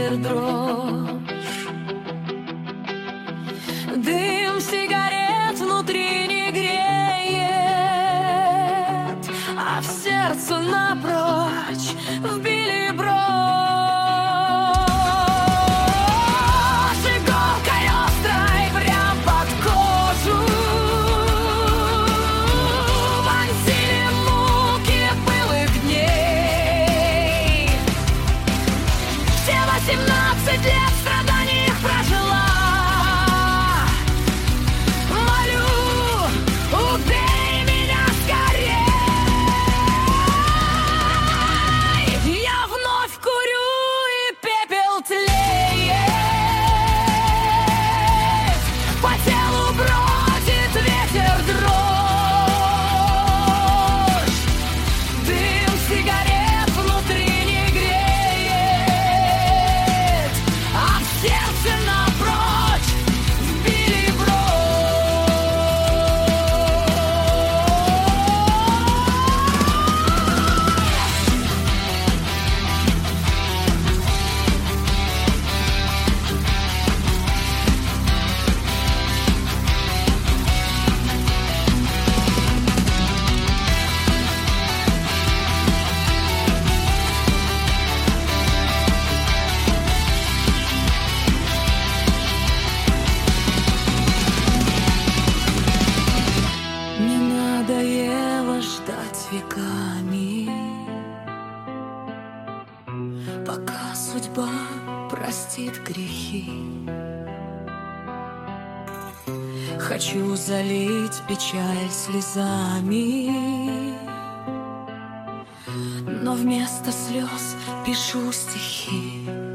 ветер дрожь. Дым сигарет внутри не греет, а в сердце напрочь вбили брошь. Иголкой острой прям под кожу вонзили муки былых дней. Все 18 лет страданий их прожила. Молю, убей меня скорей. Я вновь курю, и пепел тлеет. По телу бродит ветер дрожь. Дым сигарет внутри не греет, а в сердце напрочь вбили Мне надоело ждать веками, пока судьба простит грехи. Хочу залить печаль слезами, но вместо слез пишу стихи.